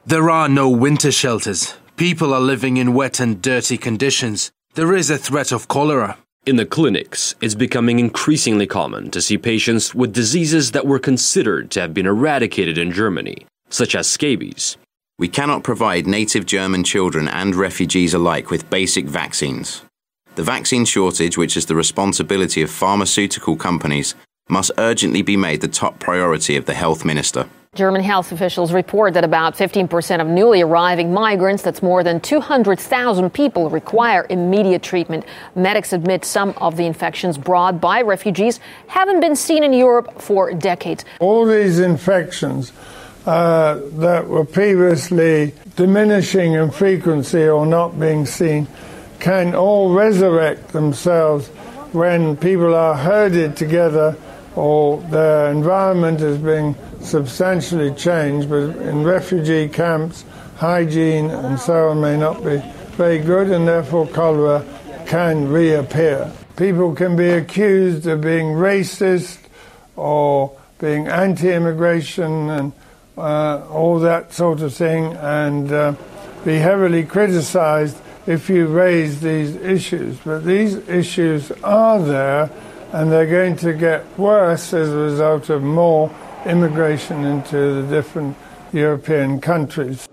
There are no winter shelters. People are living in wet and dirty conditions. There is a threat of cholera. In the clinics, it's becoming increasingly common to see patients with diseases that were considered to have been eradicated in Germany, such as scabies. We cannot provide native German children and refugees alike with basic vaccines. The vaccine shortage, which is the responsibility of pharmaceutical companies, must urgently be made the top priority of the health minister. German health officials report that about 15% of newly arriving migrants, that's more than 200,000 people, require immediate treatment. Medics admit some of the infections brought by refugees haven't been seen in Europe for decades. All these infections that were previously diminishing in frequency or not being seen can all resurrect themselves when people are herded together or their environment is being substantially changed. But in refugee camps, hygiene and so on may not be very good, and therefore cholera can reappear. People can be accused of being racist or being anti-immigration and all that sort of thing, and be heavily criticized if you raise these issues. But these issues are there, and they're going to get worse as a result of more immigration into the different European countries.